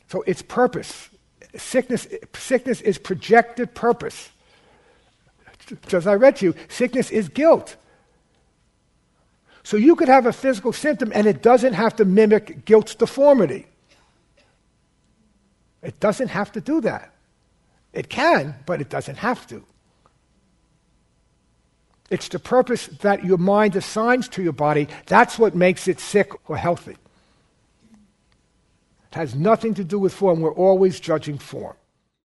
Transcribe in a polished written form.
So it's purpose. Sickness is projected purpose. As I read to you, sickness is guilt. So you could have a physical symptom and it doesn't have to mimic guilt's deformity. It doesn't have to do that. It can, but it doesn't have to. It's the purpose that your mind assigns to your body. That's what makes it sick or healthy. It has nothing to do with form. We're always judging form.